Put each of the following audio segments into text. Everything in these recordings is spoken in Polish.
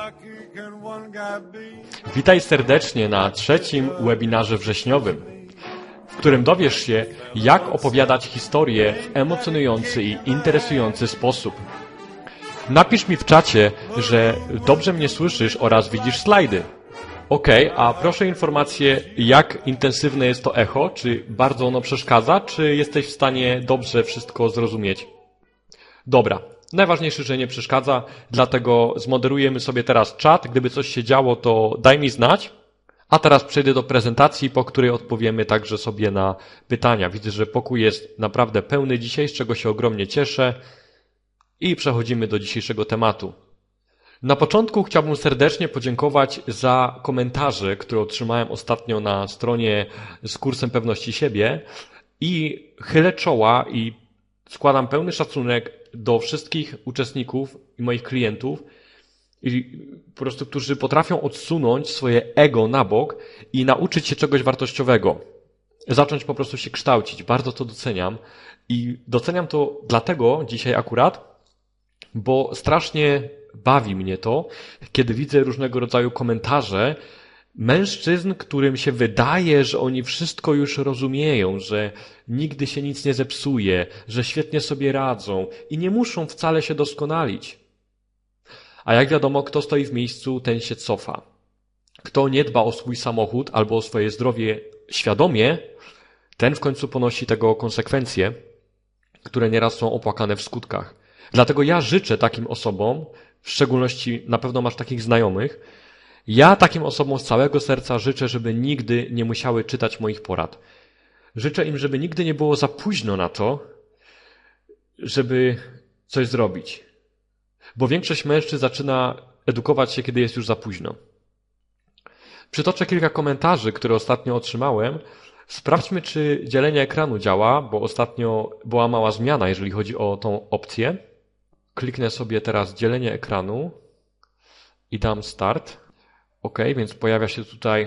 Witaj serdecznie na trzecim webinarze wrześniowym, w którym dowiesz się, jak opowiadać historię w emocjonujący i interesujący sposób. Napisz mi w czacie, że dobrze mnie słyszysz oraz widzisz slajdy. A proszę informację, jak intensywne jest to echo, czy bardzo ono przeszkadza, czy jesteś w stanie dobrze wszystko zrozumieć? Dobra, najważniejsze, że nie przeszkadza, dlatego zmoderujemy sobie teraz czat. Gdyby coś się działo, to daj mi znać. A teraz przejdę do prezentacji, po której odpowiemy także sobie na pytania. Widzę, że pokój jest naprawdę pełny dzisiaj, z czego się ogromnie cieszę. I przechodzimy do dzisiejszego tematu. Na początku chciałbym serdecznie podziękować za komentarze, które otrzymałem ostatnio na stronie z kursem pewności siebie i chylę czoła i składam pełny szacunek do wszystkich uczestników i moich klientów, i po prostu, którzy potrafią odsunąć swoje ego na bok i nauczyć się czegoś wartościowego. Zacząć po prostu się kształcić. Bardzo to doceniam i doceniam to dlatego dzisiaj akurat, bo strasznie bawi mnie to, kiedy widzę różnego rodzaju komentarze mężczyzn, którym się wydaje, że oni wszystko już rozumieją, że nigdy się nic nie zepsuje, że świetnie sobie radzą i nie muszą wcale się doskonalić. A jak wiadomo, kto stoi w miejscu, ten się cofa. Kto nie dba o swój samochód albo o swoje zdrowie świadomie, ten w końcu ponosi tego konsekwencje, które nieraz są opłakane w skutkach. Dlatego ja życzę takim osobom, w szczególności na pewno masz takich znajomych, ja takim osobom z całego serca życzę, żeby nigdy nie musiały czytać moich porad. Życzę im, żeby nigdy nie było za późno na to, żeby coś zrobić. Bo większość mężczyzn zaczyna edukować się, kiedy jest już za późno. Przytoczę kilka komentarzy, które ostatnio otrzymałem. Sprawdźmy, czy dzielenie ekranu działa, bo ostatnio była mała zmiana, jeżeli chodzi o tą opcję. Kliknę sobie teraz dzielenie ekranu i dam start. Więc pojawia się tutaj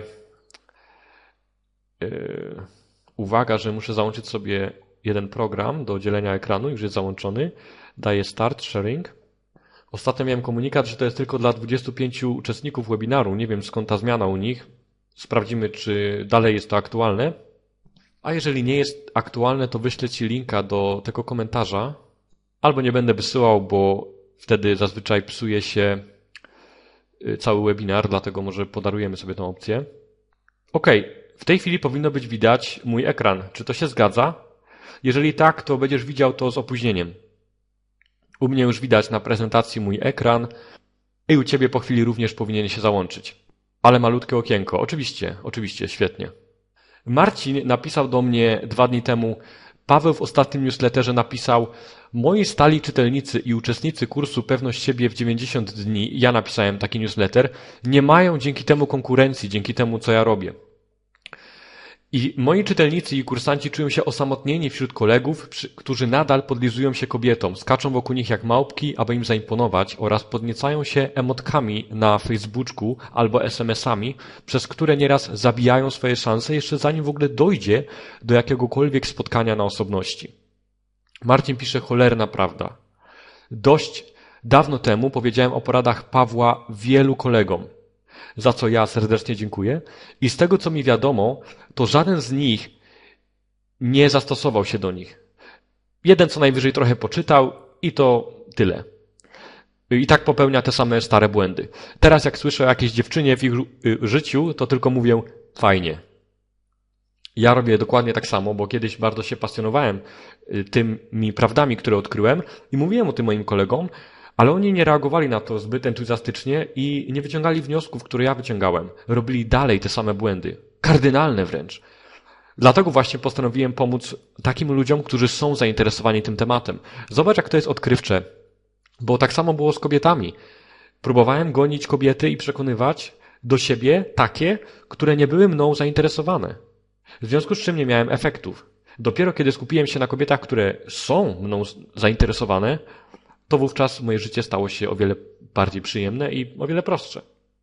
uwaga, że muszę załączyć sobie jeden program do dzielenia ekranu, już jest załączony. Daję start, sharing. Ostatnio miałem komunikat, że to jest tylko dla 25 uczestników webinaru. Nie wiem, skąd ta zmiana u nich. Sprawdzimy, czy dalej jest to aktualne. A jeżeli nie jest aktualne, to wyślę Ci linka do tego komentarza. Albo nie będę wysyłał, bo wtedy zazwyczaj psuje się cały webinar, dlatego może podarujemy sobie tę opcję. W tej chwili powinno być widać mój ekran. Czy to się zgadza? Jeżeli tak, to będziesz widział to z opóźnieniem. U mnie już widać na prezentacji mój ekran i u Ciebie po chwili również powinien się załączyć. Ale malutkie okienko. Oczywiście, świetnie. Marcin napisał do mnie 2 dni temu: Paweł w ostatnim newsletterze napisał: moi stali czytelnicy i uczestnicy kursu Pewność siebie w 90 dni, ja napisałem taki newsletter, nie mają dzięki temu konkurencji, dzięki temu, co ja robię. I moi czytelnicy i kursanci czują się osamotnieni wśród kolegów, którzy nadal podlizują się kobietom, skaczą wokół nich jak małpki, aby im zaimponować, oraz podniecają się emotkami na Facebooku albo SMS-ami, przez które nieraz zabijają swoje szanse, jeszcze zanim w ogóle dojdzie do jakiegokolwiek spotkania na osobności. Marcin pisze: cholerna prawda. Dość dawno temu powiedziałem o poradach Pawła wielu kolegom, za co ja serdecznie dziękuję. I z tego, co mi wiadomo, to żaden z nich nie zastosował się do nich. Jeden co najwyżej trochę poczytał i to tyle. I tak popełnia te same stare błędy. Teraz jak słyszę o jakiejś dziewczynie w ich życiu, to tylko mówię: fajnie. Ja robię dokładnie tak samo, bo kiedyś bardzo się pasjonowałem tymi prawdami, które odkryłem i mówiłem o tym moim kolegom, ale oni nie reagowali na to zbyt entuzjastycznie i nie wyciągali wniosków, które ja wyciągałem. Robili dalej te same błędy. Kardynalne wręcz. Dlatego właśnie postanowiłem pomóc takim ludziom, którzy są zainteresowani tym tematem. Zobacz, jak to jest odkrywcze. Bo tak samo było z kobietami. Próbowałem gonić kobiety i przekonywać do siebie takie, które nie były mną zainteresowane. W związku z czym nie miałem efektów. Dopiero kiedy skupiłem się na kobietach, które są mną zainteresowane, to wówczas moje życie stało się o wiele bardziej przyjemne i o wiele prostsze.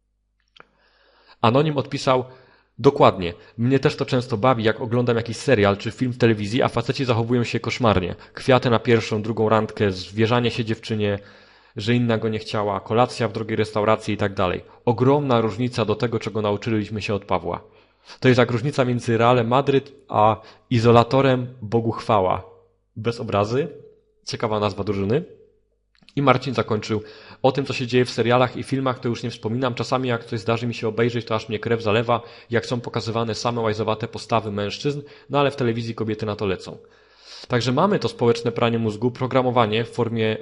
Anonim odpisał: dokładnie, mnie też to często bawi, jak oglądam jakiś serial czy film w telewizji, a faceci zachowują się koszmarnie. Kwiaty na pierwszą, drugą randkę, zwierzanie się dziewczynie. że inna go nie chciała, kolacja w drogiej restauracji i tak dalej. Ogromna różnica do tego, czego nauczyliśmy się od Pawła. To jest jak różnica między Realem Madryt a Izolatorem Bogu chwała. Bez obrazy. Ciekawa nazwa drużyny. I Marcin zakończył. O tym, co się dzieje w serialach i filmach, to już nie wspominam. Czasami jak coś zdarzy mi się obejrzeć, to aż mnie krew zalewa, jak są pokazywane same łajzowate postawy mężczyzn, no ale w telewizji kobiety na to lecą. Także mamy to społeczne pranie mózgu, programowanie w formie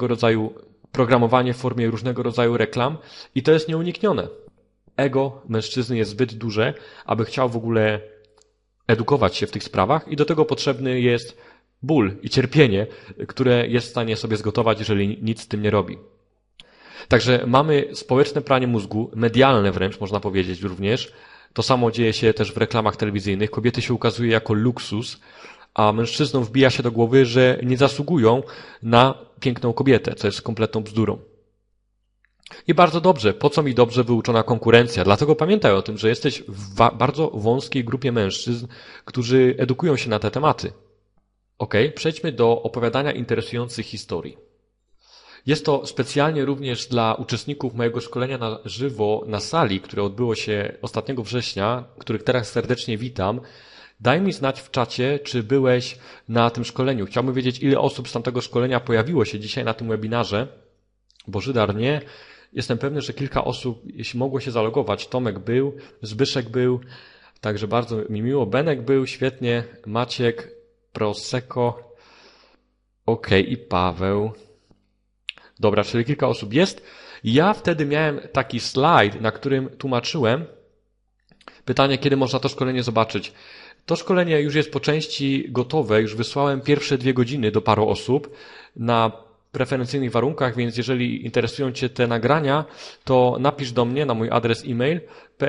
różnego rodzaju reklam i to jest nieuniknione. Ego mężczyzny jest zbyt duże, aby chciał w ogóle edukować się w tych sprawach i do tego potrzebny jest ból i cierpienie, które jest w stanie sobie zgotować, jeżeli nic z tym nie robi. Także mamy społeczne pranie mózgu, medialne wręcz można powiedzieć również. To samo dzieje się też w reklamach telewizyjnych. Kobiety się ukazuje jako luksus, a mężczyznom wbija się do głowy, że nie zasługują na piękną kobietę, co jest kompletną bzdurą. I bardzo dobrze, po co mi dobrze wyuczona konkurencja? Dlatego pamiętaj o tym, że jesteś w bardzo wąskiej grupie mężczyzn, którzy edukują się na te tematy. Przejdźmy do opowiadania interesujących historii. Jest to specjalnie również dla uczestników mojego szkolenia na żywo na sali, które odbyło się ostatniego września, których teraz serdecznie witam. Daj mi znać w czacie, czy byłeś na tym szkoleniu. Chciałbym wiedzieć, ile osób z tamtego szkolenia pojawiło się dzisiaj na tym webinarze. Bożydar nie. Jestem pewny, że kilka osób, jeśli mogło się zalogować. Tomek był, Zbyszek był, także bardzo mi miło. Benek był, świetnie. Maciek, Prosecco. I Paweł. Dobra, czyli kilka osób jest. Ja wtedy miałem taki slajd, na którym tłumaczyłem pytanie, kiedy można to szkolenie zobaczyć. To szkolenie już jest po części gotowe, już wysłałem pierwsze 2 godziny do paru osób na preferencyjnych warunkach, więc jeżeli interesują Cię te nagrania, to napisz do mnie na mój adres e-mail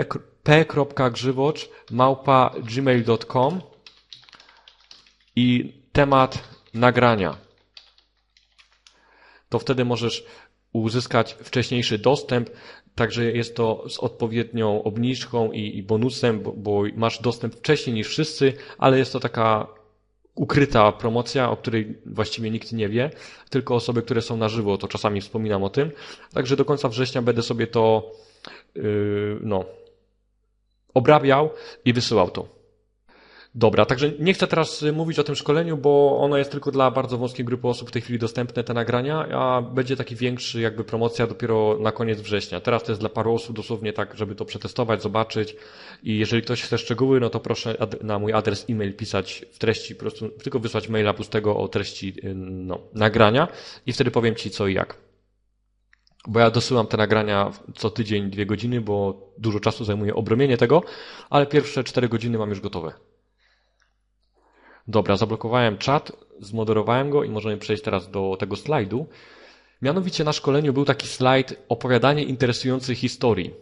p.grzywocz@gmail.com i temat nagrania. To wtedy możesz uzyskać wcześniejszy dostęp, także jest to z odpowiednią obniżką i bonusem, bo masz dostęp wcześniej niż wszyscy, ale jest to taka ukryta promocja, o której właściwie nikt nie wie, tylko osoby, które są na żywo, to czasami wspominam o tym. Także do końca września będę sobie to obrabiał i wysyłał to. Dobra, także nie chcę teraz mówić o tym szkoleniu, bo ono jest tylko dla bardzo wąskiej grupy osób w tej chwili dostępne, te nagrania, a będzie taki większy jakby promocja dopiero na koniec września. Teraz to jest dla paru osób dosłownie tak, żeby to przetestować, zobaczyć i jeżeli ktoś chce szczegóły, no to proszę na mój adres e-mail pisać w treści, po prostu tylko wysłać maila pustego o treści nagrania i wtedy powiem Ci co i jak. Bo ja dosyłam te nagrania co tydzień 2 godziny, bo dużo czasu zajmuje obrobienie tego, ale pierwsze 4 godziny mam już gotowe. Dobra, zablokowałem czat, zmoderowałem go i możemy przejść teraz do tego slajdu. Mianowicie na szkoleniu był taki slajd opowiadanie interesujących historii.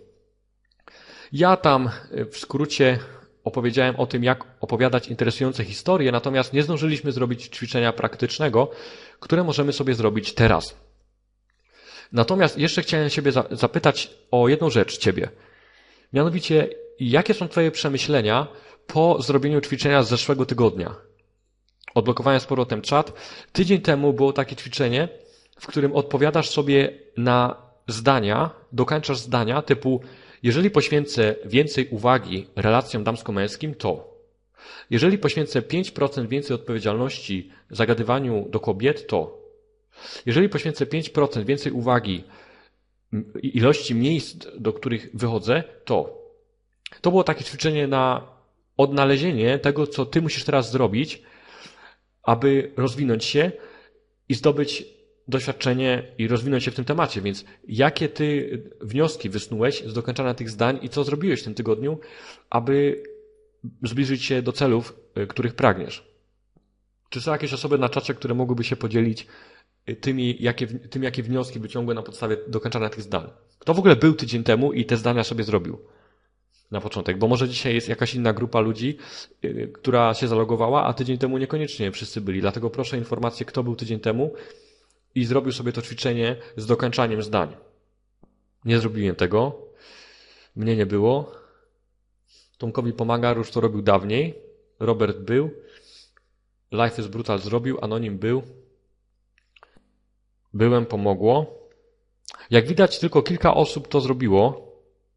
Ja tam w skrócie opowiedziałem o tym, jak opowiadać interesujące historie, natomiast nie zdążyliśmy zrobić ćwiczenia praktycznego, które możemy sobie zrobić teraz. Natomiast jeszcze chciałem Ciebie zapytać o jedną rzecz Ciebie. Mianowicie, jakie są Twoje przemyślenia po zrobieniu ćwiczenia z zeszłego tygodnia? Odblokowałem z powrotem czat. Tydzień temu było takie ćwiczenie, w którym odpowiadasz sobie na zdania, dokończasz zdania typu jeżeli poświęcę więcej uwagi relacjom damsko-męskim, to jeżeli poświęcę 5% więcej odpowiedzialności zagadywaniu do kobiet, to jeżeli poświęcę 5% więcej uwagi ilości miejsc, do których wychodzę, to było takie ćwiczenie na odnalezienie tego, co ty musisz teraz zrobić, aby rozwinąć się i zdobyć doświadczenie i rozwinąć się w tym temacie. Więc jakie ty wnioski wysnułeś z dokończania tych zdań i co zrobiłeś w tym tygodniu, aby zbliżyć się do celów, których pragniesz? Czy są jakieś osoby na czacie, które mogłyby się podzielić tym, jakie wnioski wyciągły na podstawie dokończania tych zdań? Kto w ogóle był tydzień temu i te zdania sobie zrobił? Na początek, bo może dzisiaj jest jakaś inna grupa ludzi, która się zalogowała, a tydzień temu niekoniecznie wszyscy byli. Dlatego proszę o informację, kto był tydzień temu i zrobił sobie to ćwiczenie z dokończaniem zdań. Nie zrobiłem tego. Mnie nie było. Tomkowi pomaga, już to robił dawniej. Robert był. Life is Brutal zrobił. Anonim był. Byłem, pomogło. Jak widać, tylko kilka osób to zrobiło.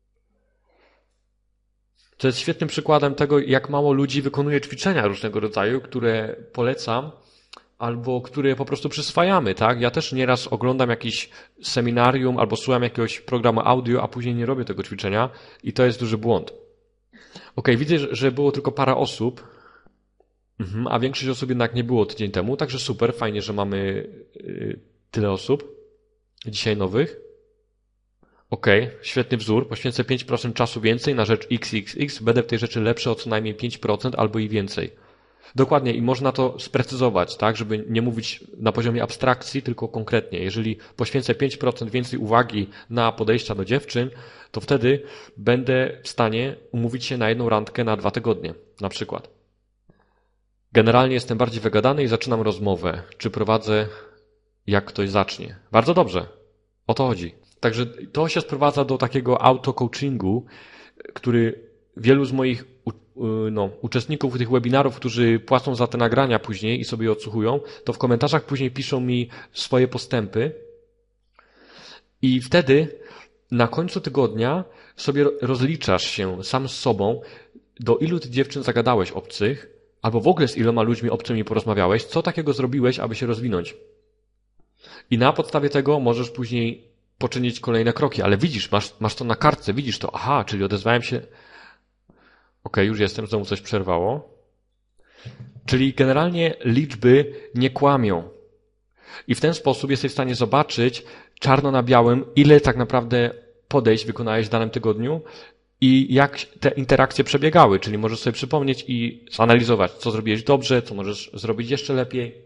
To jest świetnym przykładem tego, jak mało ludzi wykonuje ćwiczenia różnego rodzaju, które polecam, albo które po prostu przyswajamy, tak? Ja też nieraz oglądam jakiś seminarium albo słucham jakiegoś programu audio, a później nie robię tego ćwiczenia i to jest duży błąd. Widzę, że było tylko parę osób, a większość osób jednak nie było tydzień temu, także super, fajnie, że mamy tyle osób dzisiaj nowych. Świetny wzór, poświęcę 5% czasu więcej na rzecz XXX, będę w tej rzeczy lepszy o co najmniej 5% albo i więcej. Dokładnie i można to sprecyzować, tak, żeby nie mówić na poziomie abstrakcji, tylko konkretnie. Jeżeli poświęcę 5% więcej uwagi na podejścia do dziewczyn, to wtedy będę w stanie umówić się na jedną randkę na 2 tygodnie, na przykład. Generalnie jestem bardziej wygadany i zaczynam rozmowę. Czy prowadzę, jak ktoś zacznie? Bardzo dobrze. O to chodzi. Także to się sprowadza do takiego auto-coachingu, który wielu z moich uczestników tych webinarów, którzy płacą za te nagrania później i sobie odsłuchują, to w komentarzach później piszą mi swoje postępy i wtedy na końcu tygodnia sobie rozliczasz się sam z sobą, do ilu ty dziewczyn zagadałeś obcych, albo w ogóle z iloma ludźmi obcymi porozmawiałeś, co takiego zrobiłeś, aby się rozwinąć. I na podstawie tego możesz później poczynić kolejne kroki, ale widzisz, masz to na kartce, widzisz to, aha, czyli odezwałem się. Już jestem, znowu coś przerwało. Czyli generalnie liczby nie kłamią. I w ten sposób jesteś w stanie zobaczyć czarno na białym, ile tak naprawdę podejść wykonałeś w danym tygodniu i jak te interakcje przebiegały. Czyli możesz sobie przypomnieć i zanalizować, co zrobiłeś dobrze, co możesz zrobić jeszcze lepiej.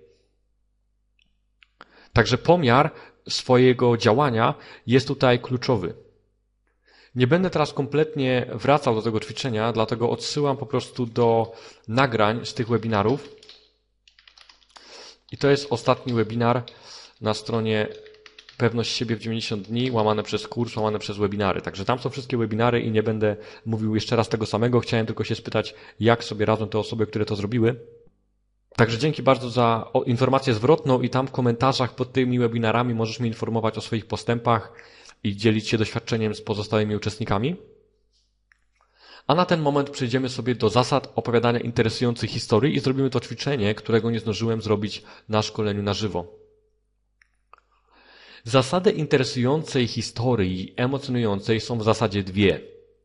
Także pomiar swojego działania jest tutaj kluczowy. Nie będę teraz kompletnie wracał do tego ćwiczenia, dlatego odsyłam po prostu do nagrań z tych webinarów. I to jest ostatni webinar na stronie Pewność siebie w 90 dni, łamane przez kurs, łamane przez webinary. Także tam są wszystkie webinary i nie będę mówił jeszcze raz tego samego. Chciałem tylko się spytać, jak sobie radzą te osoby, które to zrobiły. Także dzięki bardzo za informację zwrotną i tam w komentarzach pod tymi webinarami możesz mnie informować o swoich postępach i dzielić się doświadczeniem z pozostałymi uczestnikami. A na ten moment przejdziemy sobie do zasad opowiadania interesujących historii i zrobimy to ćwiczenie, którego nie zdążyłem zrobić na szkoleniu na żywo. Zasady interesującej historii, emocjonującej są w zasadzie dwie.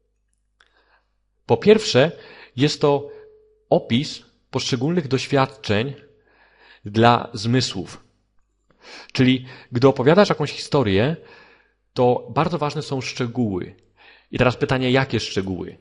Po pierwsze, jest to opis poszczególnych doświadczeń dla zmysłów. Czyli gdy opowiadasz jakąś historię, to bardzo ważne są szczegóły. I teraz pytanie, jakie szczegóły?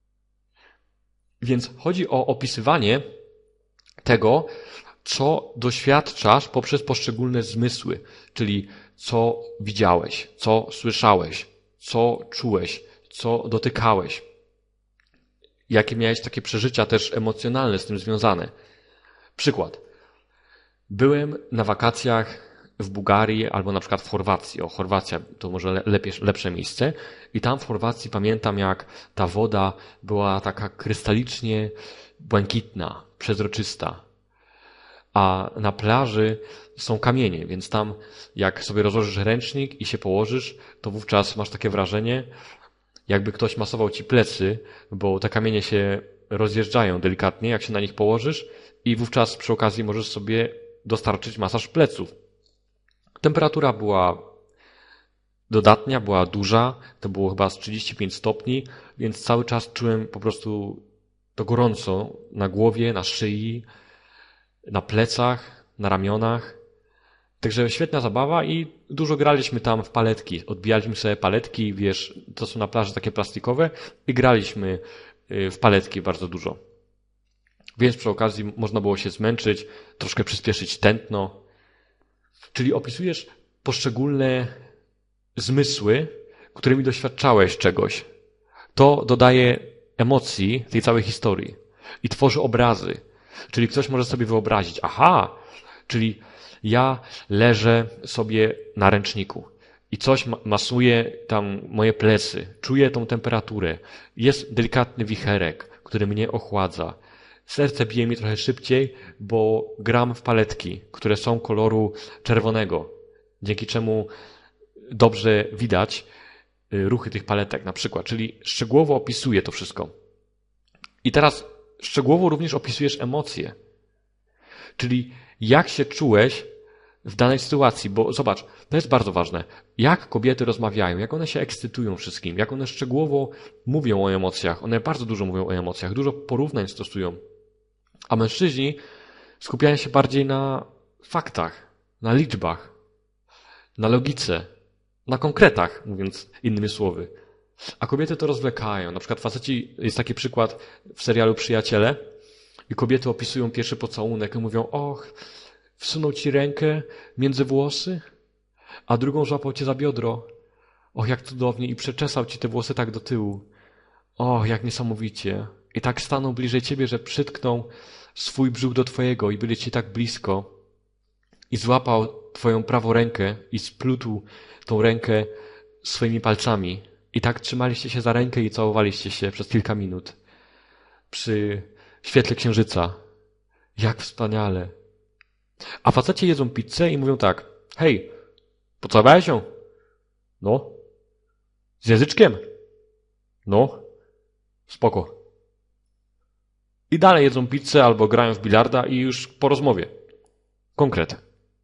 Więc chodzi o opisywanie tego, co doświadczasz poprzez poszczególne zmysły, czyli co widziałeś, co słyszałeś, co czułeś, co dotykałeś. Jakie miałeś takie przeżycia też emocjonalne z tym związane. Przykład. Byłem na wakacjach w Bułgarii albo na przykład w Chorwacji. Chorwacja to może lepsze miejsce. I tam w Chorwacji pamiętam, jak ta woda była taka krystalicznie błękitna, przezroczysta. A na plaży są kamienie, więc tam jak sobie rozłożysz ręcznik i się położysz, to wówczas masz takie wrażenie, jakby ktoś masował ci plecy, bo te kamienie się rozjeżdżają delikatnie, jak się na nich położysz i wówczas przy okazji możesz sobie dostarczyć masaż pleców. Temperatura była dodatnia, była duża, to było chyba z 35 stopni, więc cały czas czułem po prostu to gorąco na głowie, na szyi, na plecach, na ramionach. Także świetna zabawa i dużo graliśmy tam w paletki. Odbijaliśmy sobie paletki, wiesz, to są na plaży takie plastikowe i graliśmy w paletki bardzo dużo. Więc przy okazji można było się zmęczyć, troszkę przyspieszyć tętno. Czyli opisujesz poszczególne zmysły, którymi doświadczałeś czegoś. To dodaje emocji tej całej historii i tworzy obrazy. Czyli ktoś może sobie wyobrazić, aha, czyli ja leżę sobie na ręczniku i coś masuje tam moje plecy, czuję tą temperaturę, jest delikatny wicherek, który mnie ochładza. Serce bije mi trochę szybciej, bo gram w paletki, które są koloru czerwonego, dzięki czemu dobrze widać ruchy tych paletek na przykład, czyli szczegółowo opisuje to wszystko. I teraz szczegółowo również opisujesz emocje, czyli jak się czułeś w danej sytuacji, bo zobacz, to jest bardzo ważne, jak kobiety rozmawiają, jak one się ekscytują wszystkim, jak one szczegółowo mówią o emocjach, one bardzo dużo mówią o emocjach, dużo porównań stosują, a mężczyźni skupiają się bardziej na faktach, na liczbach, na logice, na konkretach, mówiąc innymi słowy. A kobiety to rozwlekają. Na przykład faceci, jest taki przykład w serialu Przyjaciele i kobiety opisują pierwszy pocałunek i mówią, och, wsunął ci rękę między włosy, a drugą złapał cię za biodro. Och, jak cudownie i przeczesał ci te włosy tak do tyłu. Och, jak niesamowicie. I tak stanął bliżej ciebie, że przytknął swój brzuch do twojego i byli ci tak blisko. I złapał twoją prawą rękę i splótł tą rękę swoimi palcami. I tak trzymaliście się za rękę i całowaliście się przez kilka minut. Przy świetle księżyca. Jak wspaniale. A faceci jedzą pizzę i mówią tak. Hej, pocałowałeś ją? No. Z języczkiem? No. Spoko. I dalej jedzą pizzę albo grają w bilarda i już po rozmowie. Konkret.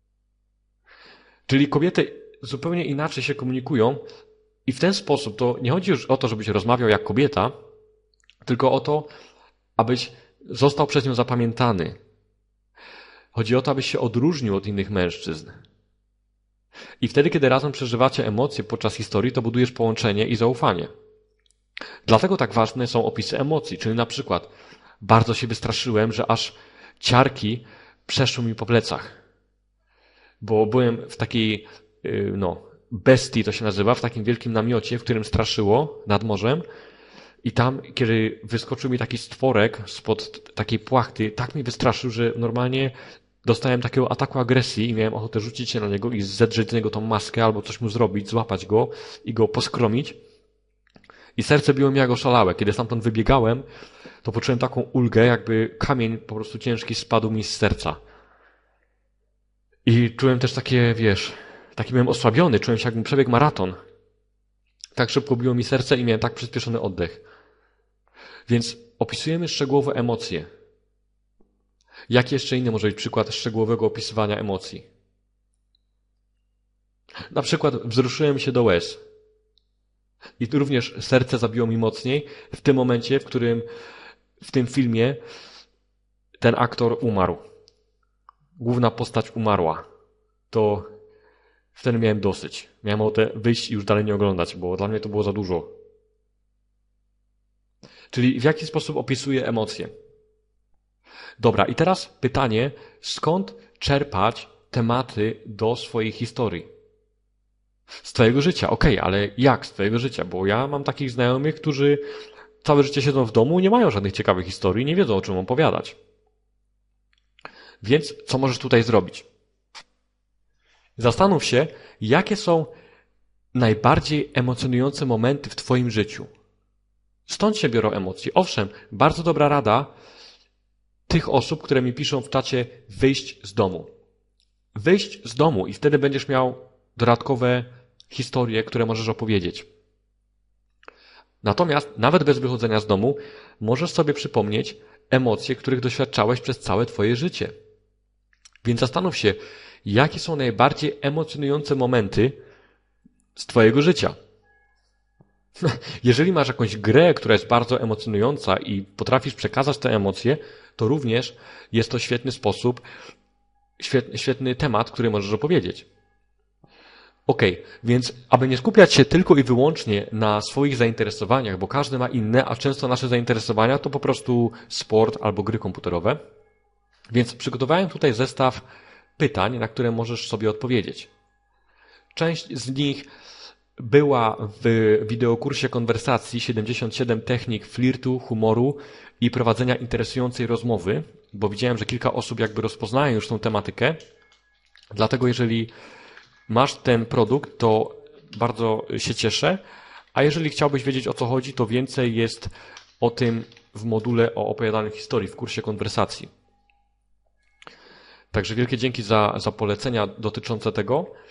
Czyli kobiety zupełnie inaczej się komunikują i w ten sposób to nie chodzi już o to, żebyś rozmawiał jak kobieta, tylko o to, abyś został przez nią zapamiętany. Chodzi o to, abyś się odróżnił od innych mężczyzn. I wtedy, kiedy razem przeżywacie emocje podczas historii, to budujesz połączenie i zaufanie. Dlatego tak ważne są opisy emocji, czyli na przykład bardzo się wystraszyłem, że aż ciarki przeszły mi po plecach. Bo byłem w takiej, bestii to się nazywa, w takim wielkim namiocie, w którym straszyło nad morzem. I tam, kiedy wyskoczył mi taki stworek spod takiej płachty, tak mnie wystraszył, że normalnie dostałem takiego ataku agresji i miałem ochotę rzucić się na niego i zedrzeć z niego tą maskę albo coś mu zrobić, złapać go i go poskromić. I serce biło mi jak oszalałe. Kiedy stamtąd wybiegałem, to poczułem taką ulgę, jakby kamień po prostu ciężki spadł mi z serca. I czułem też takie, taki byłem osłabiony, czułem się jakbym przebiegł maraton. Tak szybko biło mi serce i miałem tak przyspieszony oddech. Więc opisujemy szczegółowo emocje. Jaki jeszcze inny może być przykład szczegółowego opisywania emocji? Na przykład wzruszyłem się do łez. I tu również serce zabiło mi mocniej w tym momencie, w którym w tym filmie ten aktor umarł. Główna postać umarła. To wtedy miałem dosyć. Miałem ochotę wyjść i już dalej nie oglądać, bo dla mnie to było za dużo. Czyli w jaki sposób opisuję emocje? Dobra, i teraz pytanie, skąd czerpać tematy do swojej historii? Z twojego życia, okej, ale jak z twojego życia? Bo ja mam takich znajomych, którzy całe życie siedzą w domu i nie mają żadnych ciekawych historii, nie wiedzą o czym opowiadać. Więc co możesz tutaj zrobić? Zastanów się, jakie są najbardziej emocjonujące momenty w twoim życiu. Stąd się biorą emocje. Owszem, bardzo dobra rada tych osób, które mi piszą w czacie wyjść z domu. Wyjść z domu i wtedy będziesz miał dodatkowe historie, które możesz opowiedzieć. Natomiast nawet bez wychodzenia z domu możesz sobie przypomnieć emocje, których doświadczałeś przez całe twoje życie. Więc zastanów się, jakie są najbardziej emocjonujące momenty z twojego życia. Jeżeli masz jakąś grę, która jest bardzo emocjonująca i potrafisz przekazać te emocje, to również jest to świetny sposób, świetny temat, który możesz opowiedzieć. Okej, więc aby nie skupiać się tylko i wyłącznie na swoich zainteresowaniach, bo każdy ma inne, a często nasze zainteresowania to po prostu sport albo gry komputerowe. Więc przygotowałem tutaj zestaw pytań, na które możesz sobie odpowiedzieć. Część z nich była w wideokursie konwersacji 77 technik flirtu, humoru i prowadzenia interesującej rozmowy, bo widziałem, że kilka osób jakby rozpoznaje już tą tematykę. Dlatego jeżeli masz ten produkt, to bardzo się cieszę. A jeżeli chciałbyś wiedzieć, o co chodzi, to więcej jest o tym w module o opowiadanej historii w kursie konwersacji. Także wielkie dzięki za polecenia dotyczące tego.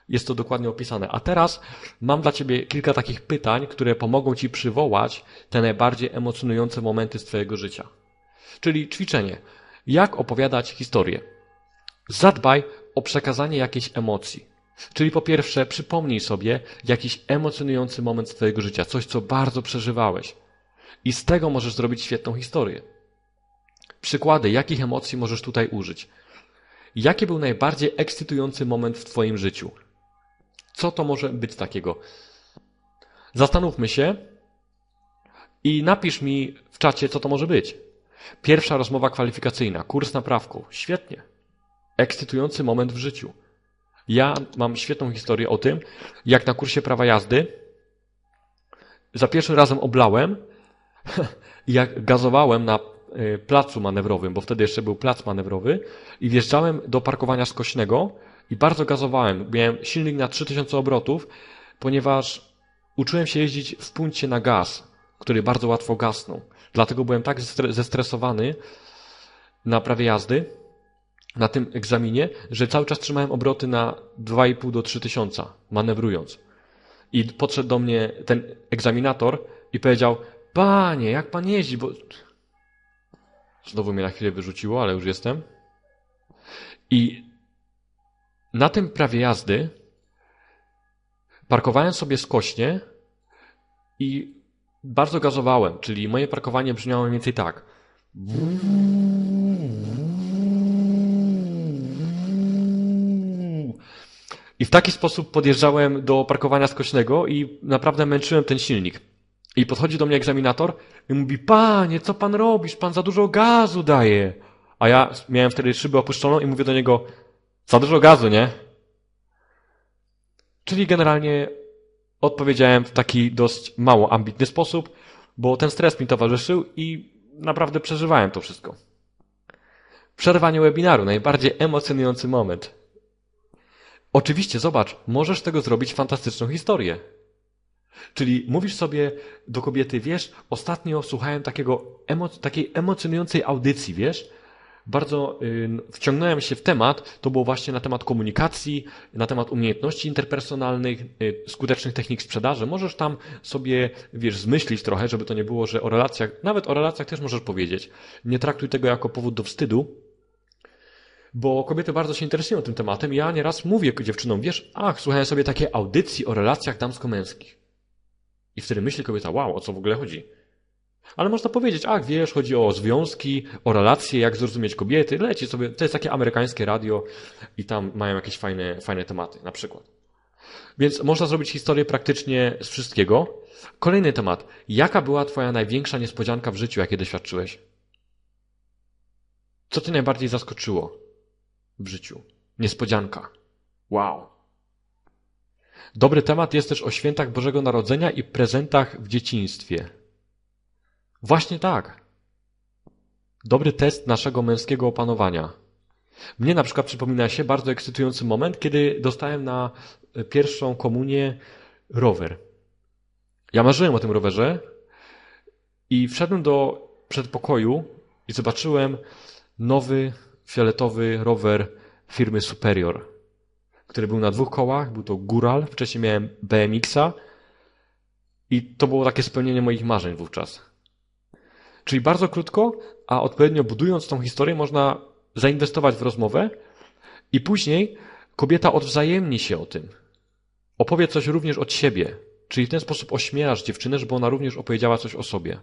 Jest to dokładnie opisane. A teraz mam dla Ciebie kilka takich pytań, które pomogą Ci przywołać te najbardziej emocjonujące momenty z Twojego życia. Czyli ćwiczenie. Jak opowiadać historię? Zadbaj o przekazanie jakiejś emocji. Czyli po pierwsze przypomnij sobie jakiś emocjonujący moment z Twojego życia. Coś, co bardzo przeżywałeś. I z tego możesz zrobić świetną historię. Przykłady, jakich emocji możesz tutaj użyć? Jaki był najbardziej ekscytujący moment w Twoim życiu? Co to może być takiego? Zastanówmy się i napisz mi w czacie, co to może być. Pierwsza rozmowa kwalifikacyjna, kurs na prawko. Świetnie. Ekscytujący moment w życiu. Ja mam świetną historię o tym, jak na kursie prawa jazdy za pierwszym razem oblałem, jak gazowałem na placu manewrowym, bo wtedy jeszcze był plac manewrowy i wjeżdżałem do parkowania skośnego i bardzo gazowałem. Miałem silnik na 3000 obrotów, ponieważ uczyłem się jeździć w punkcie na gaz, który bardzo łatwo gasnął. Dlatego byłem tak zestresowany na prawie jazdy, na tym egzaminie, że cały czas trzymałem obroty na 2,5 do 3000, manewrując. I podszedł do mnie ten egzaminator i powiedział: panie, jak pan jeździ? Bo znowu mnie na chwilę wyrzuciło, ale już jestem. I na tym prawie jazdy parkowałem sobie skośnie i bardzo gazowałem, czyli moje parkowanie brzmiało mniej więcej tak. I w taki sposób podjeżdżałem do parkowania skośnego i naprawdę męczyłem ten silnik. I podchodzi do mnie egzaminator i mówi: panie, co pan robisz? Pan za dużo gazu daje. A ja miałem wtedy szybę opuszczoną i mówię do niego: za dużo gazu, nie? Czyli generalnie odpowiedziałem w taki dość mało ambitny sposób, bo ten stres mi towarzyszył i naprawdę przeżywałem to wszystko. Przerwanie webinaru, najbardziej emocjonujący moment. Oczywiście, zobacz, możesz z tego zrobić fantastyczną historię. Czyli mówisz sobie do kobiety: wiesz, ostatnio słuchałem takiej emocjonującej audycji, wiesz, bardzo wciągnąłem się w temat, to było właśnie na temat komunikacji, na temat umiejętności interpersonalnych, skutecznych technik sprzedaży. Możesz tam sobie, wiesz, zmyślić trochę, żeby to nie było, że o relacjach, nawet o relacjach też możesz powiedzieć. Nie traktuj tego jako powód do wstydu, bo kobiety bardzo się interesują tym tematem. Ja nieraz mówię dziewczynom: wiesz, słuchałem sobie takiej audycji o relacjach damsko-męskich. I wtedy myśli kobieta: wow, o co w ogóle chodzi? Ale można powiedzieć: wiesz, chodzi o związki, o relacje, jak zrozumieć kobiety, leci sobie, to jest takie amerykańskie radio i tam mają jakieś fajne tematy, na przykład. Więc można zrobić historię praktycznie z wszystkiego. Kolejny temat. Jaka była Twoja największa niespodzianka w życiu, jakie doświadczyłeś? Co Cię najbardziej zaskoczyło w życiu? Niespodzianka. Wow. Dobry temat jest też o świętach Bożego Narodzenia i prezentach w dzieciństwie. Właśnie tak. Dobry test naszego męskiego opanowania. Mnie na przykład przypomina się bardzo ekscytujący moment, kiedy dostałem na pierwszą komunię rower. Ja marzyłem o tym rowerze i wszedłem do przedpokoju i zobaczyłem nowy, fioletowy rower firmy Superior, który był na 2 kołach, był to Góral, wcześniej miałem BMX-a i to było takie spełnienie moich marzeń wówczas. Czyli bardzo krótko, a odpowiednio budując tą historię, można zainwestować w rozmowę i później kobieta odwzajemni się o tym. Opowie coś również od siebie. Czyli w ten sposób ośmielasz dziewczynę, żeby ona również opowiedziała coś o sobie.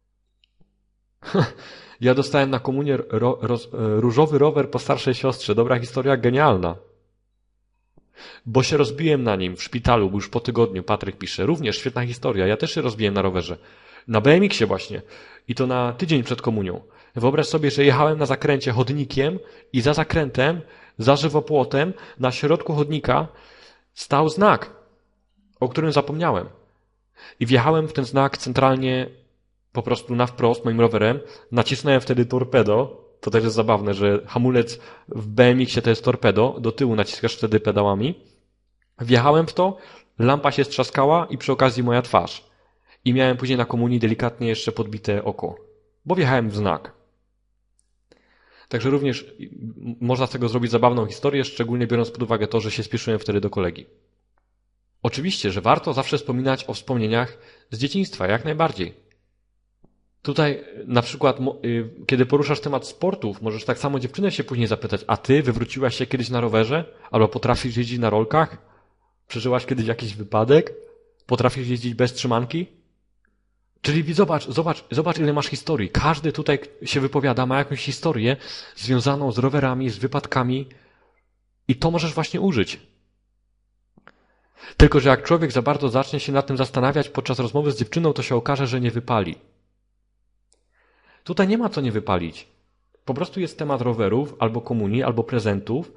Ja dostałem na komunię różowy rower po starszej siostrze. Dobra historia, genialna. Bo się rozbiłem na nim w szpitalu, bo już po tygodniu, Patryk pisze. Również świetna historia. Ja też się rozbiłem na rowerze. Na BMX-ie właśnie. I to na tydzień przed komunią. Wyobraź sobie, że jechałem na zakręcie chodnikiem i za zakrętem, za żywopłotem, na środku chodnika stał znak, o którym zapomniałem. I wjechałem w ten znak centralnie, po prostu na wprost moim rowerem. Nacisnąłem wtedy torpedo. To też jest zabawne, że hamulec w BMX-ie to jest torpedo. Do tyłu naciskasz wtedy pedałami. Wjechałem w to, lampa się strzaskała i przy okazji moja twarz. I miałem później na komunii delikatnie jeszcze podbite oko, bo wjechałem w znak. Także również można z tego zrobić zabawną historię, szczególnie biorąc pod uwagę to, że się spieszyłem wtedy do kolegi. Oczywiście, że warto zawsze wspominać o wspomnieniach z dzieciństwa, jak najbardziej. Tutaj na przykład, kiedy poruszasz temat sportów, możesz tak samo dziewczynę się później zapytać, a ty wywróciłaś się kiedyś na rowerze? Albo potrafisz jeździć na rolkach? Przeżyłaś kiedyś jakiś wypadek? Potrafisz jeździć bez trzymanki? Czyli zobacz, ile masz historii. Każdy tutaj się wypowiada, ma jakąś historię związaną z rowerami, z wypadkami i to możesz właśnie użyć. Tylko że jak człowiek za bardzo zacznie się nad tym zastanawiać podczas rozmowy z dziewczyną, to się okaże, że nie wypali. Tutaj nie ma co nie wypalić. Po prostu jest temat rowerów, albo komunii, albo prezentów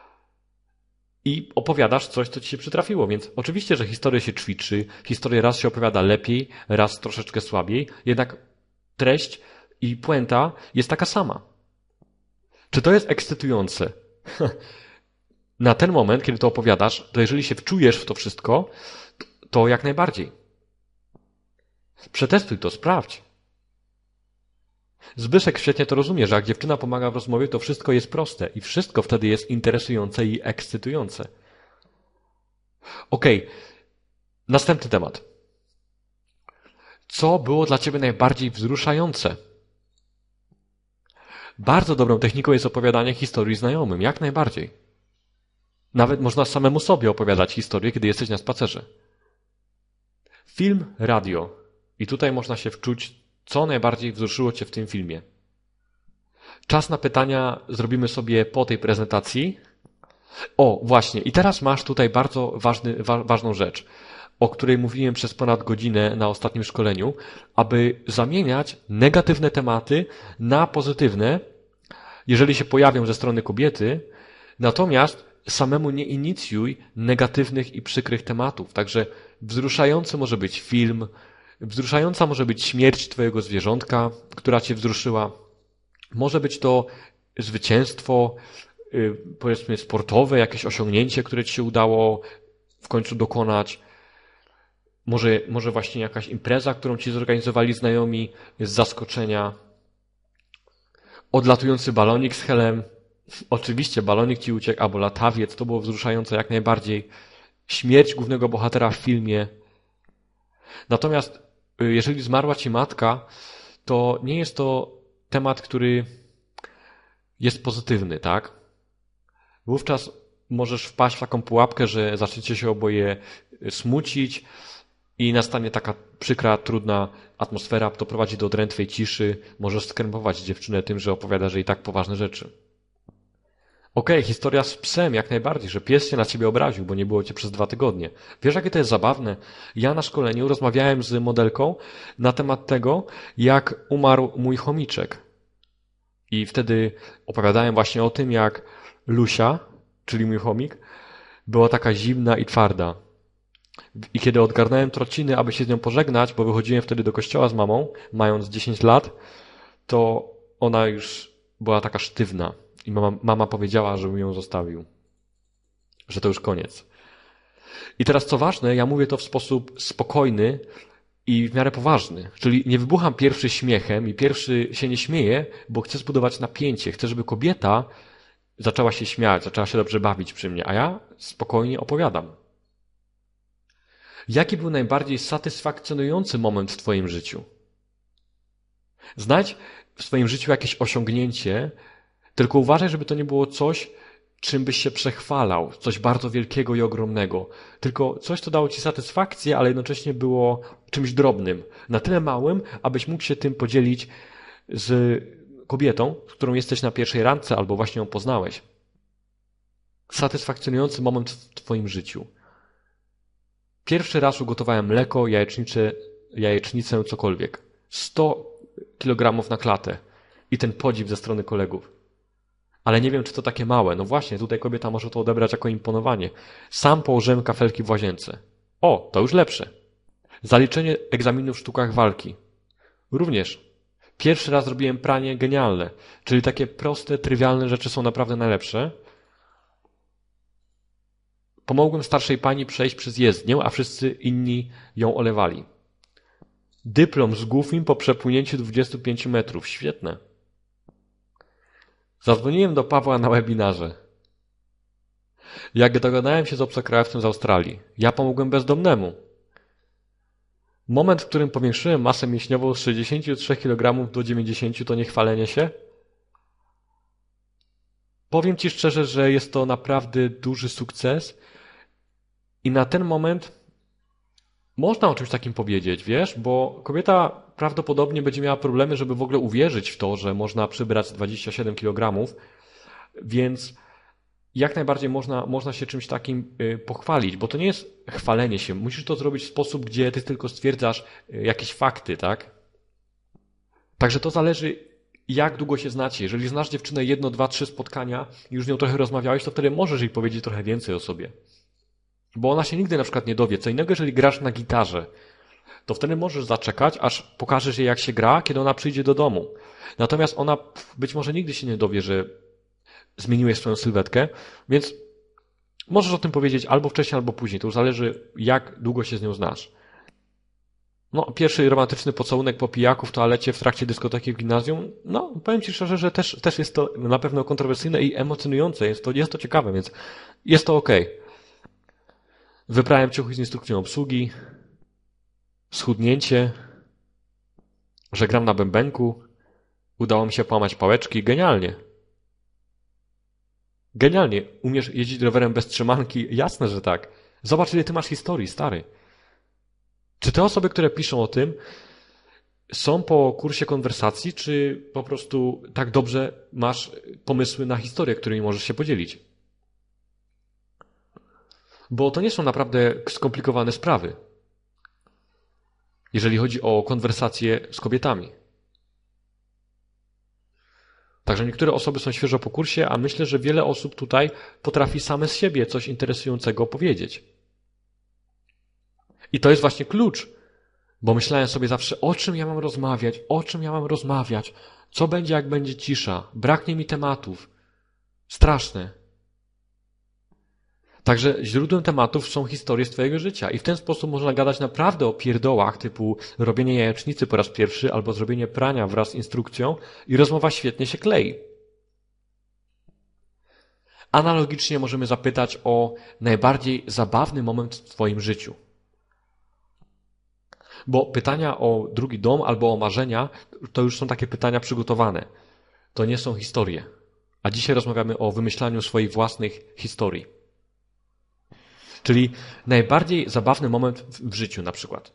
i opowiadasz coś, co ci się przytrafiło. Więc oczywiście, że historię się ćwiczy, historię raz się opowiada lepiej, raz troszeczkę słabiej, jednak treść i puenta jest taka sama. Czy to jest ekscytujące? Na ten moment, kiedy to opowiadasz, to jeżeli się wczujesz w to wszystko, to jak najbardziej. Przetestuj to, sprawdź. Zbyszek świetnie to rozumie, że jak dziewczyna pomaga w rozmowie, to wszystko jest proste i wszystko wtedy jest interesujące i ekscytujące. Okej, następny temat. Co było dla ciebie najbardziej wzruszające? Bardzo dobrą techniką jest opowiadanie historii znajomym, jak najbardziej. Nawet można samemu sobie opowiadać historię, kiedy jesteś na spacerze. Film, radio. I tutaj można się wczuć, co najbardziej wzruszyło cię w tym filmie. Czas na pytania zrobimy sobie po tej prezentacji. O, właśnie. I teraz masz tutaj bardzo ważną rzecz, o której mówiłem przez ponad godzinę na ostatnim szkoleniu, aby zamieniać negatywne tematy na pozytywne, jeżeli się pojawią ze strony kobiety, natomiast samemu nie inicjuj negatywnych i przykrych tematów. Także wzruszający może być film, wzruszająca może być śmierć twojego zwierzątka, która cię wzruszyła. Może być to zwycięstwo, powiedzmy sportowe, jakieś osiągnięcie, które ci się udało w końcu dokonać. Może właśnie jakaś impreza, którą ci zorganizowali znajomi z zaskoczenia. Odlatujący balonik z helem. Oczywiście balonik ci uciekł, albo latawiec, to było wzruszające jak najbardziej. Śmierć głównego bohatera w filmie. Natomiast jeżeli zmarła ci matka, to nie jest to temat, który jest pozytywny, tak? Wówczas możesz wpaść w taką pułapkę, że zaczniecie się oboje smucić i nastanie taka przykra, trudna atmosfera, to prowadzi do drętwej ciszy. Możesz skrępować dziewczynę tym, że opowiada, że i tak poważne rzeczy. Okej, historia z psem, jak najbardziej, że pies się na ciebie obraził, bo nie było cię przez 2 tygodnie. Wiesz, jakie to jest zabawne? Ja na szkoleniu rozmawiałem z modelką na temat tego, jak umarł mój chomiczek. I wtedy opowiadałem właśnie o tym, jak Lusia, czyli mój chomik, była taka zimna i twarda. I kiedy odgarnąłem trociny, aby się z nią pożegnać, bo wychodziłem wtedy do kościoła z mamą, mając 10 lat, to ona już była taka sztywna. I mama powiedziała, żebym ją zostawił. Że to już koniec. I teraz co ważne, ja mówię to w sposób spokojny i w miarę poważny. Czyli nie wybucham pierwszy śmiechem i pierwszy się nie śmieję, bo chcę zbudować napięcie. Chcę, żeby kobieta zaczęła się śmiać, zaczęła się dobrze bawić przy mnie, a ja spokojnie opowiadam. Jaki był najbardziej satysfakcjonujący moment w twoim życiu? Znajdź w swoim życiu jakieś osiągnięcie, tylko uważaj, żeby to nie było coś, czym byś się przechwalał, coś bardzo wielkiego i ogromnego. Tylko coś, co dało ci satysfakcję, ale jednocześnie było czymś drobnym. Na tyle małym, abyś mógł się tym podzielić z kobietą, z którą jesteś na pierwszej randce albo właśnie ją poznałeś. Satysfakcjonujący moment w twoim życiu. Pierwszy raz ugotowałem mleko, jajecznicę, cokolwiek. 100 kg na klatę. I ten podziw ze strony kolegów. Ale nie wiem, czy to takie małe. No właśnie, tutaj kobieta może to odebrać jako imponowanie. Sam położyłem kafelki w łazience. O, to już lepsze. Zaliczenie egzaminu w sztukach walki. Również. Pierwszy raz robiłem pranie genialne. Czyli takie proste, trywialne rzeczy są naprawdę najlepsze. Pomogłem starszej pani przejść przez jezdnię, a wszyscy inni ją olewali. Dyplom z Gufim po przepłynięciu 25 metrów. Świetne. Zadzwoniłem do Pawła na webinarze. Jak dogadałem się z obcokrajowcem z Australii, ja pomogłem bezdomnemu. Moment, w którym powiększyłem masę mięśniową z 63 kg do 90, to nie chwalenie się? Powiem Ci szczerze, że jest to naprawdę duży sukces i na ten moment można o czymś takim powiedzieć, wiesz, bo kobieta prawdopodobnie będzie miała problemy, żeby w ogóle uwierzyć w to, że można przybrać 27 kg, więc jak najbardziej można się czymś takim pochwalić, bo to nie jest chwalenie się. Musisz to zrobić w sposób, gdzie ty tylko stwierdzasz jakieś fakty, tak? Także to zależy, jak długo się znacie. Jeżeli znasz dziewczynę 1, 2, 3 spotkania i już z nią trochę rozmawiałeś, to wtedy możesz jej powiedzieć trochę więcej o sobie. Bo ona się nigdy na przykład nie dowie. Co innego, jeżeli grasz na gitarze, to wtedy możesz zaczekać, aż pokażesz jej, jak się gra, kiedy ona przyjdzie do domu. Natomiast ona być może nigdy się nie dowie, że zmieniłeś swoją sylwetkę, więc możesz o tym powiedzieć albo wcześniej, albo później. To już zależy, jak długo się z nią znasz. No, pierwszy romantyczny pocałunek po pijaku w toalecie w trakcie dyskoteki w gimnazjum, no, powiem Ci szczerze, że też jest to na pewno kontrowersyjne i emocjonujące. Jest to ciekawe, więc jest to okej. Wybrałem ciuchy z instrukcją obsługi, schudnięcie, że gram na bębenku, udało mi się połamać pałeczki, genialnie. Genialnie. Umiesz jeździć rowerem bez trzymanki? Jasne, że tak. Zobacz, ile ty masz historii, stary. Czy te osoby, które piszą o tym, są po kursie konwersacji, czy po prostu tak dobrze masz pomysły na historię, którymi możesz się podzielić? Bo to nie są naprawdę skomplikowane sprawy, jeżeli chodzi o konwersacje z kobietami. Także niektóre osoby są świeżo po kursie, a myślę, że wiele osób tutaj potrafi same z siebie coś interesującego powiedzieć. I to jest właśnie klucz, bo myślałem sobie zawsze, o czym ja mam rozmawiać, co będzie, jak będzie cisza, braknie mi tematów. Straszne. Także źródłem tematów są historie z twojego życia i w ten sposób można gadać naprawdę o pierdołach typu robienie jajecznicy po raz pierwszy albo zrobienie prania wraz z instrukcją i rozmowa świetnie się klei. Analogicznie możemy zapytać o najbardziej zabawny moment w twoim życiu. Bo pytania o drugi dom albo o marzenia to już są takie pytania przygotowane. To nie są historie. A dzisiaj rozmawiamy o wymyślaniu swoich własnych historii. Czyli najbardziej zabawny moment w życiu na przykład.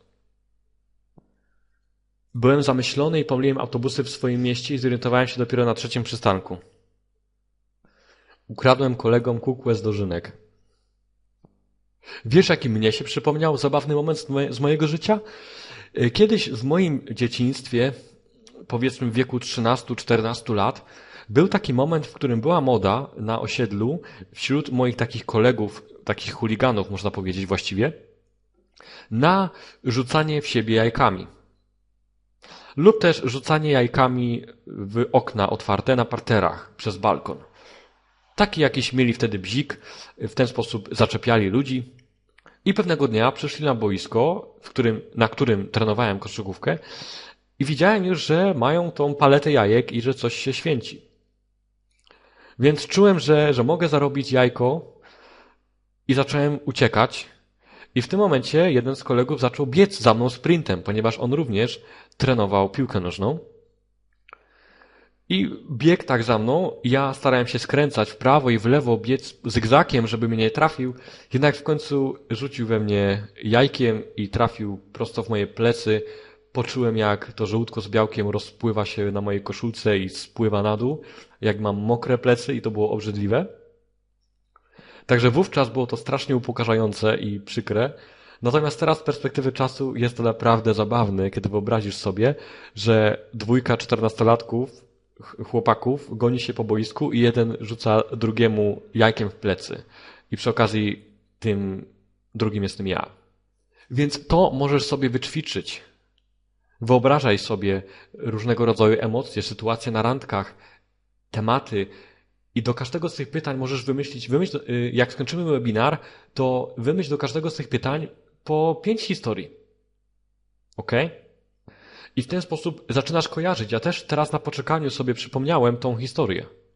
Byłem zamyślony i pomyliłem autobusy w swoim mieście i zorientowałem się dopiero na 3. przystanku. Ukradłem kolegom kukłę z dożynek. Wiesz, jaki mnie się przypomniał zabawny moment z mojego życia? Kiedyś w moim dzieciństwie, powiedzmy w wieku 13-14 lat, był taki moment, w którym była moda na osiedlu wśród moich takich kolegów, takich chuliganów, można powiedzieć właściwie, na rzucanie w siebie jajkami. Lub też rzucanie jajkami w okna otwarte na parterach przez balkon. Taki jakiś mieli wtedy bzik, w ten sposób zaczepiali ludzi i pewnego dnia przyszli na boisko, na którym trenowałem koszykówkę i widziałem już, że mają tą paletę jajek i że coś się święci. Więc czułem, że mogę zarobić jajko i zacząłem uciekać. I w tym momencie jeden z kolegów zaczął biec za mną sprintem, ponieważ on również trenował piłkę nożną. I biegł tak za mną, ja starałem się skręcać w prawo i w lewo, biec zygzakiem, żeby mnie nie trafił, jednak w końcu rzucił we mnie jajkiem i trafił prosto w moje plecy. Poczułem, jak to żółtko z białkiem rozpływa się na mojej koszulce i spływa na dół, jak mam mokre plecy i to było obrzydliwe. Także wówczas było to strasznie upokarzające i przykre. Natomiast teraz z perspektywy czasu jest to naprawdę zabawne, kiedy wyobrazisz sobie, że 2 14-latków, chłopaków goni się po boisku i jeden rzuca drugiemu jajkiem w plecy. I przy okazji tym drugim jestem ja. Więc to możesz sobie wyćwiczyć. Wyobrażaj sobie różnego rodzaju emocje, sytuacje na randkach, tematy i do każdego z tych pytań możesz wymyśl, jak skończymy webinar, to wymyśl do każdego z tych pytań po 5 historii. Ok? I w ten sposób zaczynasz kojarzyć. Ja też teraz na poczekaniu sobie przypomniałem tą historię.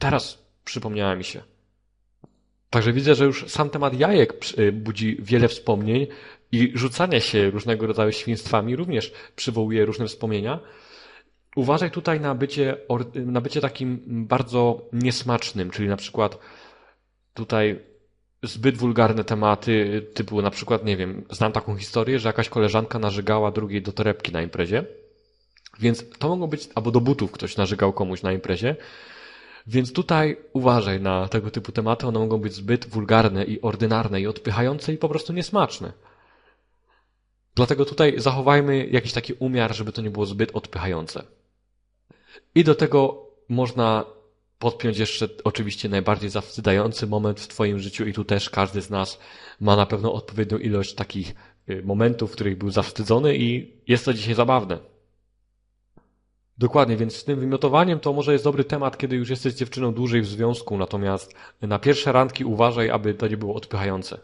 Teraz przypomniała mi się. Także widzę, że już sam temat jajek budzi wiele wspomnień i rzucanie się różnego rodzaju świństwami również przywołuje różne wspomnienia. Uważaj tutaj na bycie takim bardzo niesmacznym, czyli na przykład tutaj zbyt wulgarne tematy, typu na przykład, nie wiem, znam taką historię, że jakaś koleżanka narzygała drugiej do torebki na imprezie, więc to mogą być, albo do butów ktoś narzygał komuś na imprezie, więc tutaj uważaj na tego typu tematy, one mogą być zbyt wulgarne i ordynarne i odpychające i po prostu niesmaczne. Dlatego tutaj zachowajmy jakiś taki umiar, żeby to nie było zbyt odpychające. I do tego można podpiąć jeszcze oczywiście najbardziej zawstydzający moment w Twoim życiu i tu też każdy z nas ma na pewno odpowiednią ilość takich momentów, w których był zawstydzony i jest to dzisiaj zabawne. Dokładnie, więc z tym wymiotowaniem to może jest dobry temat, kiedy już jesteś z dziewczyną dłużej w związku, natomiast na pierwsze randki uważaj, aby to nie było odpychające.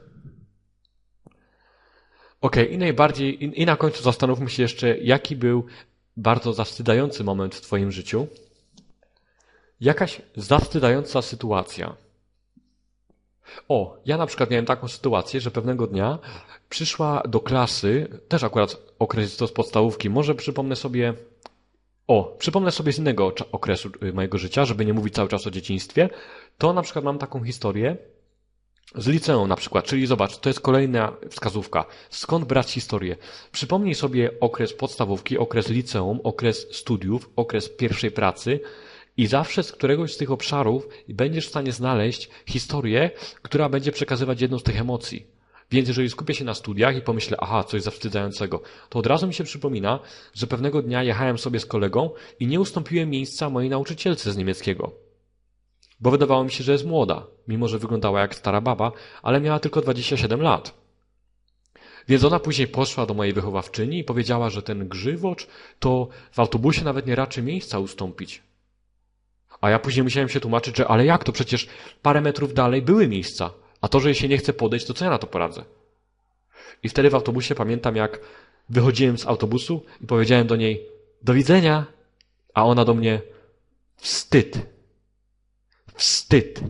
Okej, i na końcu zastanówmy się jeszcze, jaki był bardzo zawstydzający moment w Twoim życiu. Jakaś zawstydzająca sytuacja. Ja na przykład miałem taką sytuację, że pewnego dnia przyszła do klasy, też akurat okres jest to z podstawówki, może przypomnę sobie z innego okresu mojego życia, żeby nie mówić cały czas o dzieciństwie, to na przykład mam taką historię z liceum na przykład, czyli zobacz, to jest kolejna wskazówka. Skąd brać historię? Przypomnij sobie okres podstawówki, okres liceum, okres studiów, okres pierwszej pracy i zawsze z któregoś z tych obszarów będziesz w stanie znaleźć historię, która będzie przekazywać jedną z tych emocji. Więc jeżeli skupię się na studiach i pomyślę, coś zawstydzającego, to od razu mi się przypomina, że pewnego dnia jechałem sobie z kolegą i nie ustąpiłem miejsca mojej nauczycielce z niemieckiego. Bo wydawało mi się, że jest młoda, mimo że wyglądała jak stara baba, ale miała tylko 27 lat. Więc ona później poszła do mojej wychowawczyni i powiedziała, że ten grzywocz to w autobusie nawet nie raczy miejsca ustąpić. A ja później musiałem się tłumaczyć, że ale jak to, przecież parę metrów dalej były miejsca, a to, że jej się nie chce podejść, to co ja na to poradzę? I wtedy w autobusie pamiętam, jak wychodziłem z autobusu i powiedziałem do niej do widzenia, a ona do mnie wstyd. Wstyd.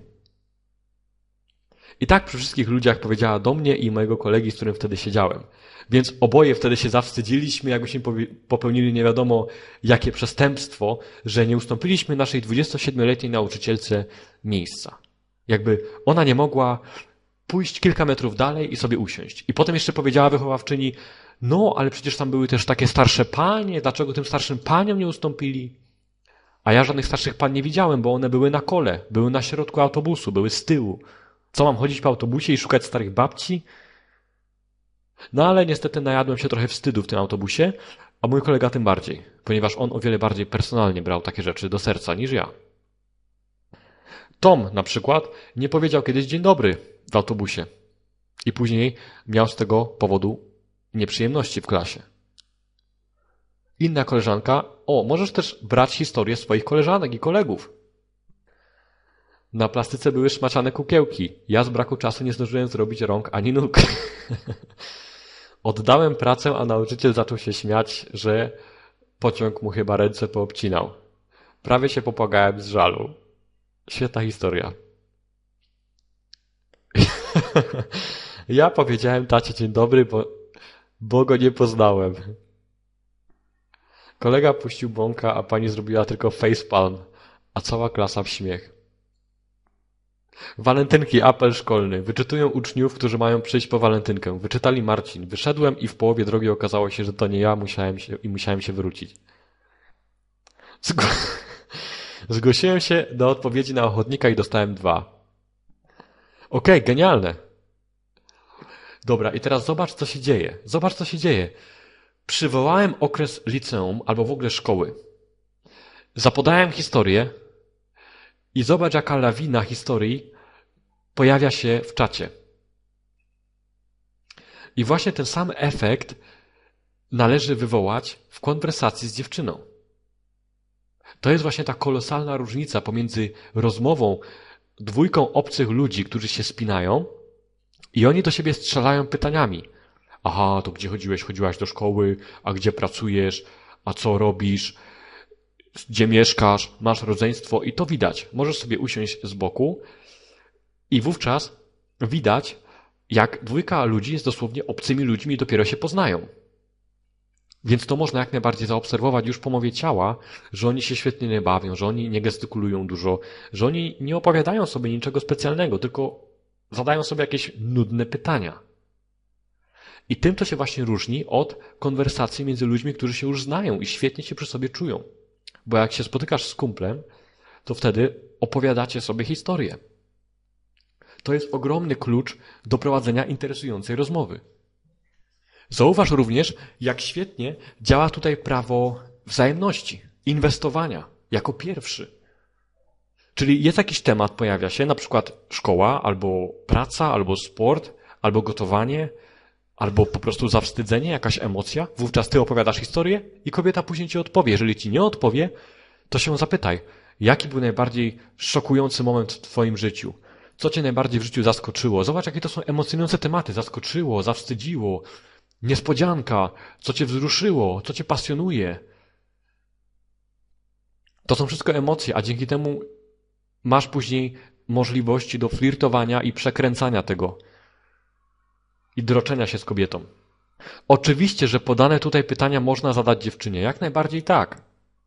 I tak przy wszystkich ludziach powiedziała do mnie i mojego kolegi, z którym wtedy siedziałem. Więc oboje wtedy się zawstydziliśmy, jakbyśmy popełnili nie wiadomo jakie przestępstwo, że nie ustąpiliśmy naszej 27-letniej nauczycielce miejsca. Jakby ona nie mogła pójść kilka metrów dalej i sobie usiąść. I potem jeszcze powiedziała wychowawczyni, ale przecież tam były też takie starsze panie, dlaczego tym starszym paniom nie ustąpili? A ja żadnych starszych pań nie widziałem, bo one były na kole, były na środku autobusu, były z tyłu. Co, mam chodzić po autobusie i szukać starych babci? Ale niestety najadłem się trochę wstydu w tym autobusie, a mój kolega tym bardziej, ponieważ on o wiele bardziej personalnie brał takie rzeczy do serca niż ja. Tom na przykład nie powiedział kiedyś dzień dobry w autobusie i później miał z tego powodu nieprzyjemności w klasie. Inna koleżanka, możesz też brać historię swoich koleżanek i kolegów. Na plastyce były szmaciane kukiełki. Ja z braku czasu nie zdążyłem zrobić rąk ani nóg. Oddałem pracę, a nauczyciel zaczął się śmiać, że pociąg mu chyba ręce poobcinał. Prawie się popłakałem z żalu. Świetna historia. Ja powiedziałem tacie dzień dobry, bo go nie poznałem. Kolega puścił bąka, a pani zrobiła tylko facepalm, a cała klasa w śmiech. Walentynki, apel szkolny. Wyczytują uczniów, którzy mają przyjść po walentynkę. Wyczytali Marcin. Wyszedłem i w połowie drogi okazało się, że to nie ja, musiałem się wrócić. Zgłosiłem się do odpowiedzi na ochotnika i dostałem 2. Okej, genialne. Dobra, i teraz zobacz, co się dzieje. Zobacz, co się dzieje. Przywołałem okres liceum albo w ogóle szkoły. Zapodałem historię i zobacz, jaka lawina historii pojawia się w czacie. I właśnie ten sam efekt należy wywołać w konwersacji z dziewczyną. To jest właśnie ta kolosalna różnica pomiędzy rozmową dwójką obcych ludzi, którzy się spinają i oni do siebie strzelają pytaniami. Aha, to gdzie chodziłaś do szkoły, a gdzie pracujesz, a co robisz, gdzie mieszkasz, masz rodzeństwo i to widać. Możesz sobie usiąść z boku i wówczas widać, jak dwójka ludzi jest dosłownie obcymi ludźmi i dopiero się poznają. Więc to można jak najbardziej zaobserwować już po mowie ciała, że oni się świetnie nie bawią, że oni nie gestykulują dużo, że oni nie opowiadają sobie niczego specjalnego, tylko zadają sobie jakieś nudne pytania. I tym to się właśnie różni od konwersacji między ludźmi, którzy się już znają i świetnie się przy sobie czują. Bo jak się spotykasz z kumplem, to wtedy opowiadacie sobie historię. To jest ogromny klucz do prowadzenia interesującej rozmowy. Zauważ również, jak świetnie działa tutaj prawo wzajemności, inwestowania jako pierwszy. Czyli jest jakiś temat, pojawia się, na przykład szkoła, albo praca, albo sport, albo gotowanie, albo po prostu zawstydzenie, jakaś emocja. Wówczas ty opowiadasz historię i kobieta później ci odpowie. Jeżeli ci nie odpowie, to się zapytaj, jaki był najbardziej szokujący moment w twoim życiu? Co cię najbardziej w życiu zaskoczyło? Zobacz, jakie to są emocjonujące tematy. Zaskoczyło, zawstydziło, niespodzianka, co cię wzruszyło, co cię pasjonuje. To są wszystko emocje, a dzięki temu masz później możliwości do flirtowania i przekręcania tego i droczenia się z kobietą. Oczywiście, że podane tutaj pytania można zadać dziewczynie. Jak najbardziej tak.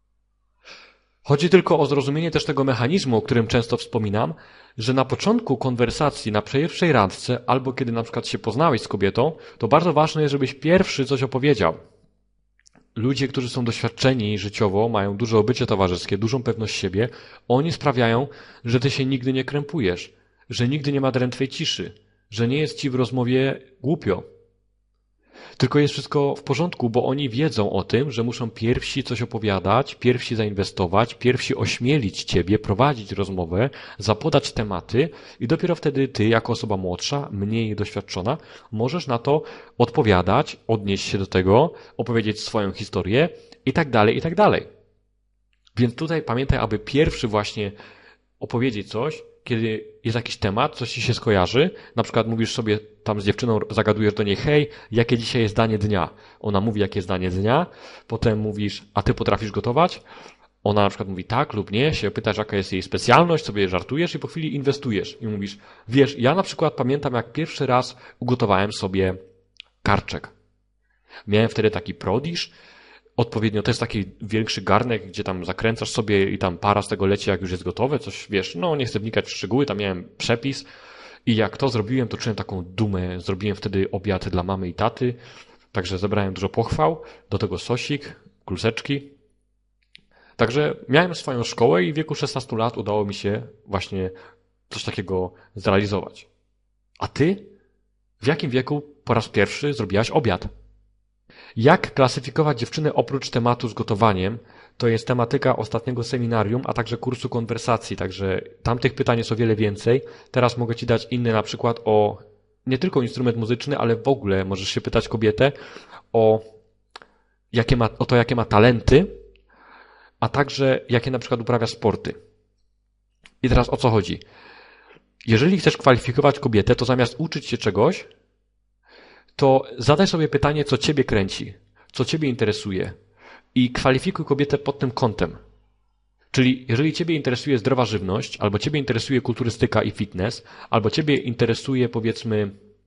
Chodzi tylko o zrozumienie też tego mechanizmu, o którym często wspominam, że na początku konwersacji, na pierwszej randce, albo kiedy na przykład się poznałeś z kobietą, to bardzo ważne jest, żebyś pierwszy coś opowiedział. Ludzie, którzy są doświadczeni życiowo, mają duże obycie towarzyskie, dużą pewność siebie, oni sprawiają, że ty się nigdy nie krępujesz, że nigdy nie ma drętwej ciszy, że nie jest ci w rozmowie głupio. Tylko jest wszystko w porządku, bo oni wiedzą o tym, że muszą pierwsi coś opowiadać, pierwsi zainwestować, pierwsi ośmielić ciebie, prowadzić rozmowę, zapodać tematy i dopiero wtedy ty, jako osoba młodsza, mniej doświadczona, możesz na to odpowiadać, odnieść się do tego, opowiedzieć swoją historię i tak dalej, i tak dalej. Więc tutaj pamiętaj, aby pierwszy właśnie opowiedzieć coś, kiedy jest jakiś temat, coś ci się skojarzy, na przykład mówisz sobie tam z dziewczyną, zagadujesz do niej, hej, jakie dzisiaj jest danie dnia? Ona mówi, jakie jest danie dnia, potem mówisz, a ty potrafisz gotować? Ona na przykład mówi tak lub nie, się pytasz, jaka jest jej specjalność, sobie żartujesz i po chwili inwestujesz i mówisz, wiesz, ja na przykład pamiętam, jak pierwszy raz ugotowałem sobie karczek. Miałem wtedy taki prodisz, odpowiednio, to jest taki większy garnek, gdzie tam zakręcasz sobie i tam para z tego leci, jak już jest gotowe, coś, wiesz, no nie chcę wnikać w szczegóły, tam miałem przepis i jak to zrobiłem, to czułem taką dumę, zrobiłem wtedy obiad dla mamy i taty, także zebrałem dużo pochwał, do tego sosik, kluseczki, także miałem swoją szkołę i w wieku 16 lat udało mi się właśnie coś takiego zrealizować. A ty? W jakim wieku po raz pierwszy zrobiłaś obiad? Jak klasyfikować dziewczyny oprócz tematu z gotowaniem? To jest tematyka ostatniego seminarium, a także kursu konwersacji, także tamtych pytań jest o wiele więcej. Teraz mogę ci dać inny na przykład o nie tylko instrument muzyczny, ale w ogóle możesz się pytać kobietę o to, jakie ma talenty, a także jakie na przykład uprawia sporty. I teraz o co chodzi? Jeżeli chcesz kwalifikować kobietę, to zamiast uczyć się czegoś, to zadaj sobie pytanie, co ciebie kręci, co ciebie interesuje i kwalifikuj kobietę pod tym kątem. Czyli jeżeli ciebie interesuje zdrowa żywność, albo ciebie interesuje kulturystyka i fitness, albo ciebie interesuje, powiedzmy,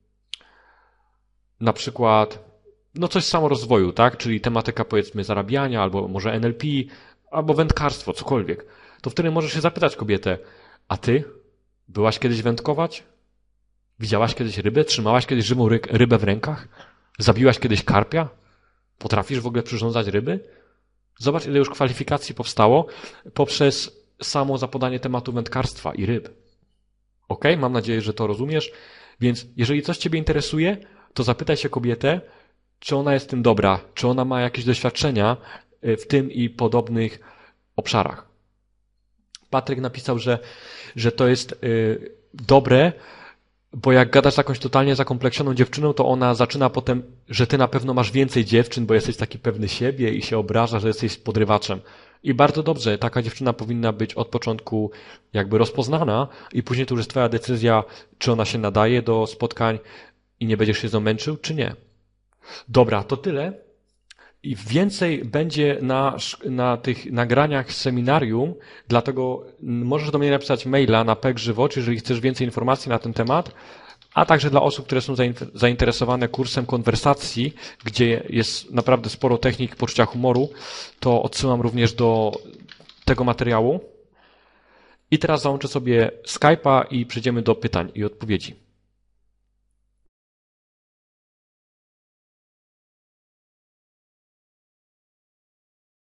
na przykład, no coś z samorozwoju, tak? Czyli tematyka, powiedzmy, zarabiania, albo może NLP, albo wędkarstwo, cokolwiek, to wtedy możesz się zapytać kobietę, a ty byłaś kiedyś wędkować? Widziałaś kiedyś rybę? Trzymałaś kiedyś żywą rybę w rękach? Zabiłaś kiedyś karpia? Potrafisz w ogóle przyrządzać ryby? Zobacz, ile już kwalifikacji powstało poprzez samo zapodanie tematu wędkarstwa i ryb. Okej? Mam nadzieję, że to rozumiesz. Więc jeżeli coś ciebie interesuje, to zapytaj się kobietę, czy ona jest w tym dobra, czy ona ma jakieś doświadczenia w tym i podobnych obszarach. Patryk napisał, że to jest dobre, bo jak gadasz z jakąś totalnie zakompleksioną dziewczyną, to ona zaczyna potem, że ty na pewno masz więcej dziewczyn, bo jesteś taki pewny siebie i się obraża, że jesteś podrywaczem. I bardzo dobrze, taka dziewczyna powinna być od początku jakby rozpoznana i później to już jest twoja decyzja, czy ona się nadaje do spotkań i nie będziesz się z nią męczył, czy nie. Dobra, to tyle. I więcej będzie na tych nagraniach z seminarium, dlatego możesz do mnie napisać maila na pekżywo, jeżeli chcesz więcej informacji na ten temat, a także dla osób, które są zainteresowane kursem konwersacji, gdzie jest naprawdę sporo technik poczucia humoru, to odsyłam również do tego materiału. I teraz załączę sobie Skype'a i przejdziemy do pytań i odpowiedzi.